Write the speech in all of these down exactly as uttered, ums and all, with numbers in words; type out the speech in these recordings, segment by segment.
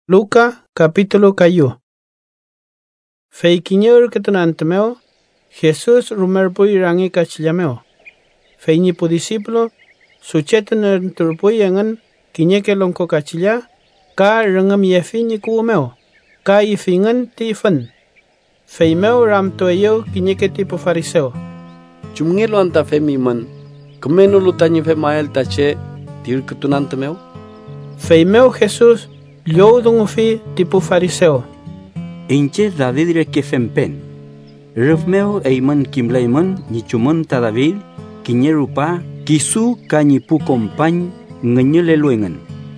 Luca capítulo cayu. Feikiñor ketunantemeo, Jesús rumerpui rangi kachillameo. Feinipu discípulo, suchetan turpui angan, kiñeke lonko kachilla, ka rangam yefiñi kuumeo, ka ifingan tifan. Feimeo ramtoyo kiñeke tipo fariseo. Chumngelo anta femiman, kemeno lutanyi femael tache, tir ketunantemeo. Feimeo Jesús, Liodong fi tipo fariseo. Inche David reke fempen. Revmeo eiman kimleiman nichuman ta David kinyerupa kisu kanyipu kompany ngenyeluengan.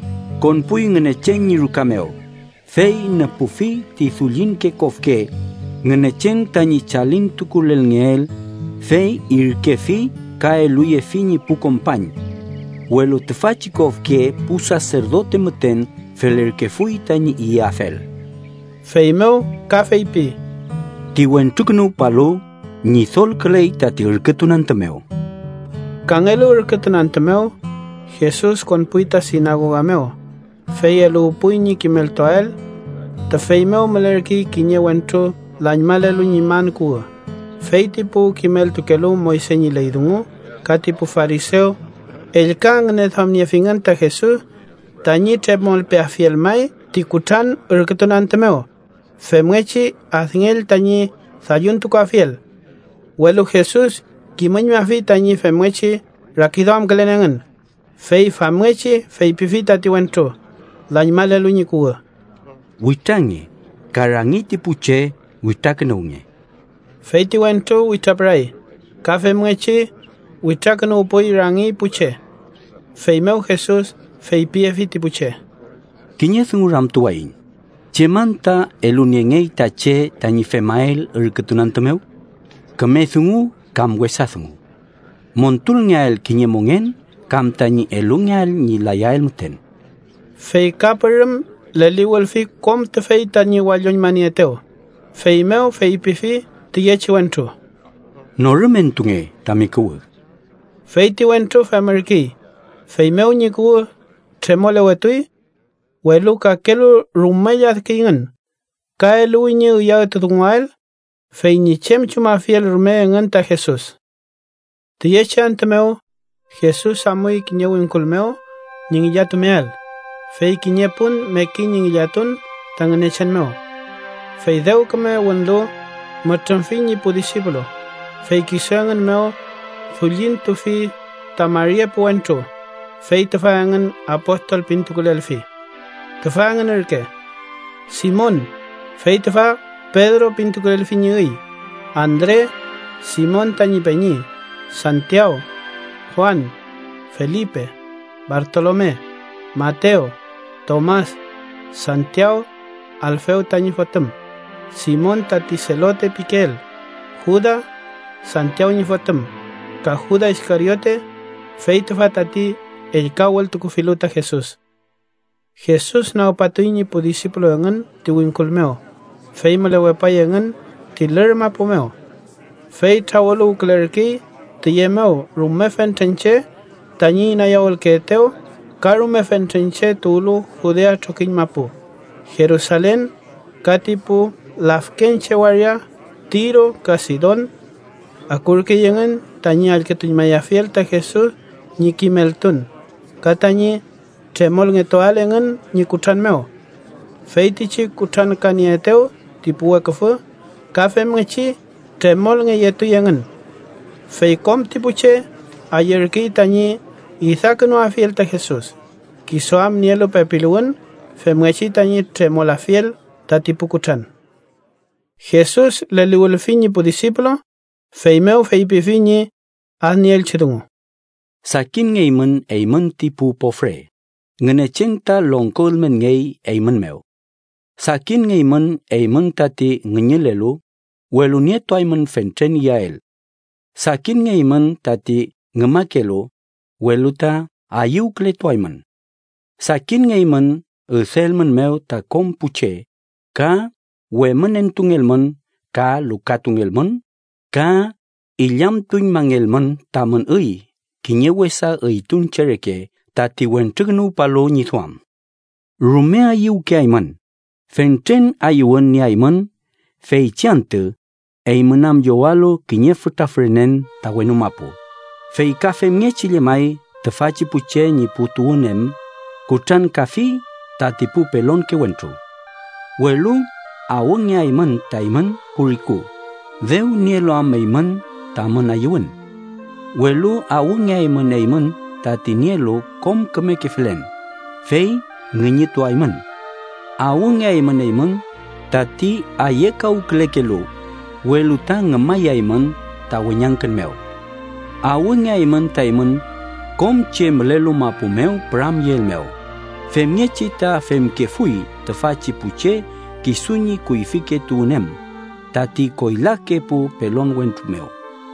Konpui ngenecheng nirukameo. Fei na pufi ti thulin ke kofke ngenecheng tanyi chalin tukulel ngel. Fei irkefi kae luye fini pu kompany. Welo tefachi kofke pu sacerdote meten feler que fui tani iafel. Feimeo kafeipi. Tiwen tuknu palo ni thol klei tati urketunantemeo. Kangelo urketunantemeo, Jesús con puita sinagogameo. Feyelu puini kimeltoel, ta feimeo melerki kinye wentro lanymalelu niman kua. Feitipu kimeltukelu moiseñi leidungu, katipu fariseo, el kang nethamniefinganta Jesús, Tañi tremol pe afiel mai, tikutan urketunantemeo. Femwechi azngel tañi zayuntuko afiel. Welu Jesús, kimaño afi tañi femwechi rakidam gelenengan. Fei famwechi, fei pifita tiwentro. Lanymale luñikua. Witange, karangiti puche, witaknunge. Fei tiwentro witabrai. Ka femwechi, witaknu upoi rangi puche. Feimeo Jesús, Fei piefi tipuche. Kinyethung ram tuain. Chemanta eluniengei tache tani femael urketunantemeu. Kamethungu kam wesathungu. Montul ngael kinyemongen kam tani elungael ni layael muten. Fei kaperum leli wolfi kom te fei tani walyon manieteo. Fei meo fei pifi tiyechi wentro. Norumentunge tamikuwe. Fei ti wentro famerki. Fei meo nyikuwe tremole wetui, welu ka kelu rumaya kingan. Ka elu inye uya tutungael, fei ni chem chuma fiel rume ngan ta Jesús. Tiyecha antemeo, Jesús amui kinye winkulmeo, nyingi yatumeel. Fei kinye pun meki nyingi yatun, tanganechan meo. Fei deu kame wendo, matranfi ni pu discípulo. Fei kisangan meo, fulin tufi tamaria puentro. Fei tefangan apostol pintukulelfi. Tefangan erke. Simón. Fei tefa Pedro pintukulelfi nyui. André. Simón tañi peñi. Santiago. Juan. Felipe. Bartolomé. Mateo. Tomás. Santiago. Alfeo tañi fotem. Simón taticelote piquel. Juda. Santiago ni fotem. Ka Juda Iscariote. Fei tefa tati el kawal tukufiluta Jesús. Jesús na opatuini pu discípulo yangan ti winkulmeo. Fei malewepay yangan ti lerma pumeo. Fei trawalo uklerki ti yemeo rume fentenche tañi na yawal keteo karume fentenche tulu Judea chokin mapu. Jerusalén katipu lafkenche waria Tiro kasidon akurki yangan tañi alketuñmaya fiel ta Jesús ni kimeltun. Katanya tremol ngetoal engan ni kutran meo. Feitichi kutran kanieteo tipu wakafu. Kafe mngechi tremol ngeyetu yengan. Feikom tipuche ayerki tanyi izakno afiel ta Jesús. Kisoam nielo pepiluan femngechi tanyi tremol afiel ta tipu kutran. Jesús le liwulfini pu discípulo. Feimeo feipifini azniel chidungu. Sakin ngeiman eiman tipu pofre. Ngenechenta longkolmen ngei eiman meo. Sakin ngeiman eiman tati ngenyelelu. Welu nieto aiman fentren yael. Sakin ngeiman tati ngemakelo. Welu ta ayukle toaiman. Sakin ngeiman uselman meo ta kompuche. Ka weman entungelman. Ka lukatungelman. Ka ilyam tuñ mangelman taman ui. Kinyewesa uitun chereke tati wentrgnu palo nithuam. Rumea iu ke aiman. Fenten ayuan ni aiman. Fei chiante. Eimanam joalo kinye futa frenen tawenu mapu. Fei kafe mnye chile mai. Tefaci puche ni putu unem. Kutan kafi ta tipu pelon ke wentru. Welu awang ni aiman taiman puriku. Veu nielo am aiman taman ayuan. Welu awang ni aiman aiman ta tinielo kom keme kefelen. Fei ngenyitu aiman. Awang ni aiman aiman ta ti ayekau klekelu. Welu ta ngemay aiman ta wenyangkan meu. Awang ni aiman taiman kom che melelu mapu meu pram yel meu. Fem nye cita fem ke fui te faci puce ki sunyi kuifike tu unem. Tati koilake pu pelon wentru meu.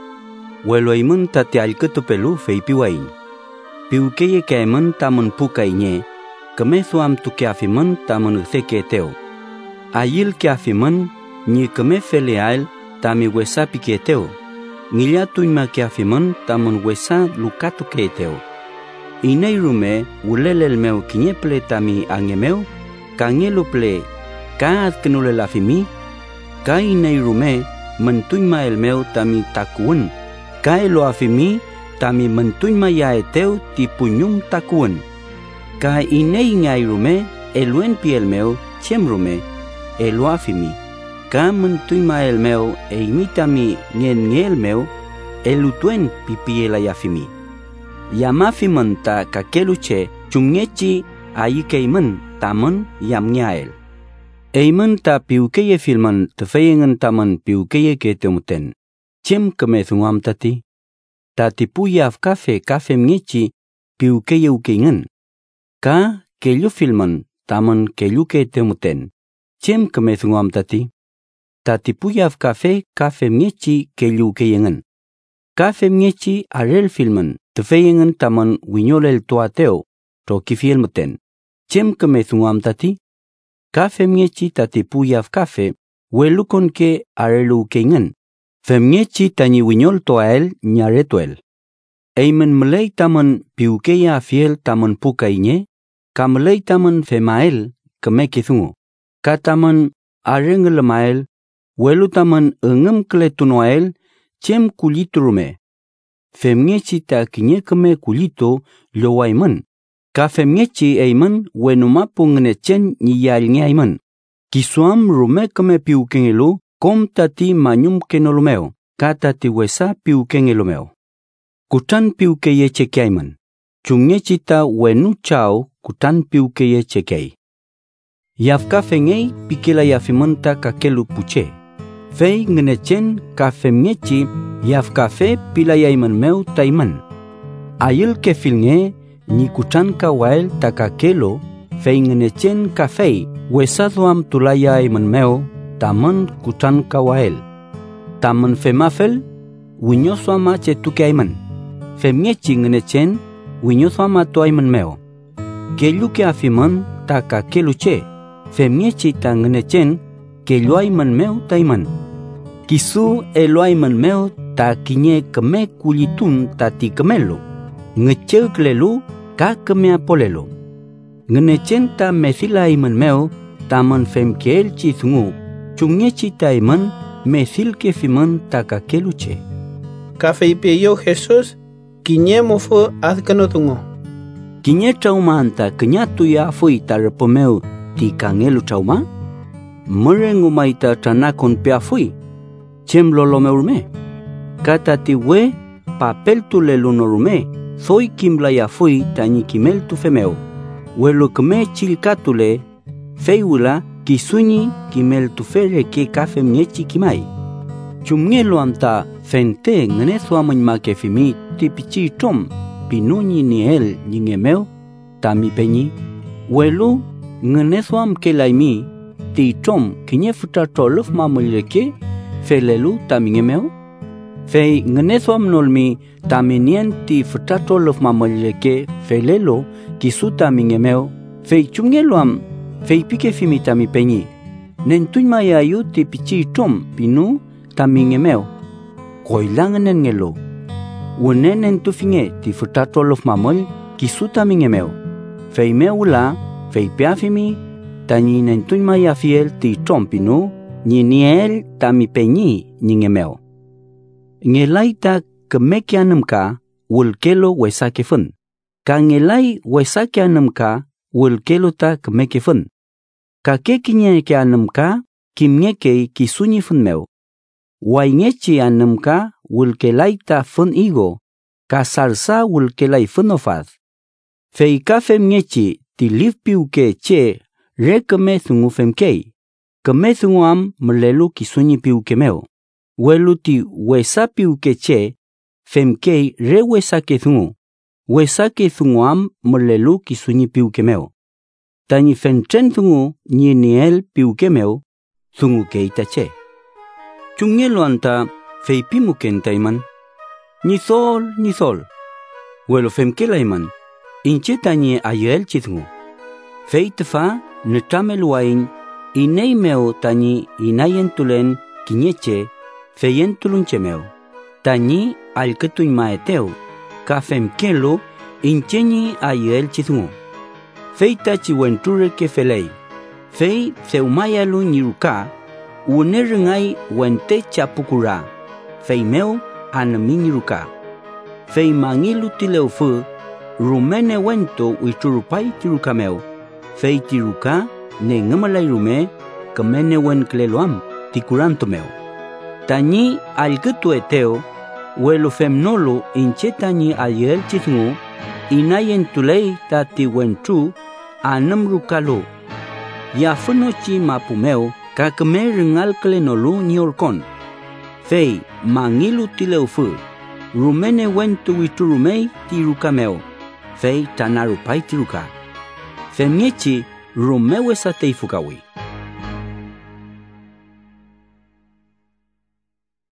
Welo imun tati alketu pelu fei piwain. Piukeye ke imun taman puka inye. Kemethu am tu ke afiman taman utheke teo. Ayil ke afiman ni kemefele ail tami wesa pike teo. Ngiliatu ima ke afiman taman wesa lukatu ke teo. Inay rume ulelel meu kinyeple tami angemeu, kangelu ple kaad kenule lafimi, ka inay rume mentuima el meu tami takuan, ka elo afimi tami mentuima ya eteu ti punyum takuan, ka inay ngay rume eluen pi el meu chem rume elo afimi, ka mentuima el meu e imitami ngen ngel meu elutuen pipi el ayafimi. Yamafiman ta kakeluche chungechi ayikeiman taman yamnyael. Eiman ta piukeye filman tefeyengan taman piukeye ke temuten. Chem kemethungam tati. Tati puyaf kafe kafe mngechi piukeye ukengan. Ka kelyu filman taman kelyu ke temuten. Chem kemethungam tati. Tati puyaf kafe kafe mngechi kelyu ukengan. Kafe mngechi arel filman. Tefeyengan taman winyolel tuateo to kifiel meten. Chem kemethungam tati. Kafe mngechi tati puyaf kafe welukon ke arelu kengan. Femngechi tani winyol toael nyaretuel. Eimen melei taman piukeya fiel taman puka inye. Ka melei taman femael kemekithungu. Ka taman arengelemael welu taman engem kletunoael chem kuliturume. Femngechi ta kinye keme kulito lo aiman. Ka femngechi aiman wenumapu ngenechen nyiyal nge aiman. Kisuam rume keme piukengelu kom tati manyum kenolumeo. Ka tati wesa piukengelumeo. Kutan piukeye cheke aiman. Chungechi ta wenu chao kutan piukeye chekei. Yafka fengei pikela yafimanta kakelu puche. Fei ngenechen ka femngechi yaf kafe pilayaiman meu taiman. Ayil ke filnge ni kutan ka wael takakelo fei ngenechen kafei wesaduam tulayaiman meu taman kutan ka wael. Taman femafel winyoswama chetukaiman. Femngechi ngenechen winyoswama tuaiman meu. Kelu ke afiman takakelu che. Femngechi ta ngenechen keluaiman meu taiman. Kisu eluaiman meu ta kinye keme kulitun tati kemelo. Ngechel klelu ka keme apolelo. Ngenechen ta methila iman meu taman femkel chithungu. Chungechi ta iman methil ke fiman ta kakeluche. Kafe ipeyo Jesus kinye mofu azkanotungo. Kinye traumanta kenyatu ya fui tarapomeu ti kangelu trauma? Merengumaita tranakon pea fui. Chem lolomeurme. Kata ti we papel tu lelunorume. Soy kimblaya fui tani kimel tu femeu. Welo keme chilkatule feiwula kisuni kimel tu fere ke kafe mnyechi kimai. Chumngelo amta fente ngnesu amanyma ke fimi tipichi tom pinuni ni el ningemeu tami penyi. Welo ngnesu am ke laimi ti tom kinye futa tolof mamuleke felelu tamingemeu. Fei ngenesom nolmi taminien ti futato lof mamoleke felelo kisu tamingemeu. Fei chungeloam fei pike fimi tami penyi. Nentuin mayayu ti pichi tom pinu tamingemeu. Koilanganen ngelo. Unenen tu finge ti futato lof mamol kisu tamingemeu. Fei meula Fei piafimi, ta ni nentuñ maya fiel ti trompinu, ni niel ta mi peñi ni ngemeo. Ngelai ta kemekianam ka, wulkelo wesake fun. Ka ngelai wesake anam ka, wulkelo ta kemeke fun. Ka kekinye ke anam ka, kimnyeke kisunyi fun meo. Waingechi anam ka, wulkelai ta fun igo, ka sarsa wulkelai fun ofad. Fei ka femnyechi ti liv piuke che re keme thungu femkei. Keme thungu am mlelu kisunyi piuke meo. Welu ti wesa piuke che, femkei re wesa ke thungu. Wesa ke thungu am mlelu kisunyi piuke meo. Tani fentren thungu nye niel piuke meo, thungu ke itache. Chungelo anta fei pimuken taiman. Nithol, nithol. Welo femke laiman. Inche tanye ayel chithungu. Fei tefa netameluain inei meo tanyi inayentulen kinyeche feyentulunche meo. Tanyi alketuñ maeteo ka femkelo inchenyi ayel chithungu. Fei tachi wenture ke felei. Fei theumayalu nyiruka unerengai wente chapukura. Fei meo anami nyiruka. Fei mangilu tileufu rumene wento uiturupai tiruka meo. Fei tiruka ne ngamalai rume kamene wen kleloam tikuranto meo. Tanyi alketu eteo welo femnolo inche tanyi ayel chithungu inayentulei tati wentru anam rukalo. Ya funochi mapumeo kakame ringal klenolu nyorkon. Fei mangilu tileufu rumene wentu witurumei tirukameo. Fei tanarupai tiruka. Femnyechi rumewe sa teifukawi.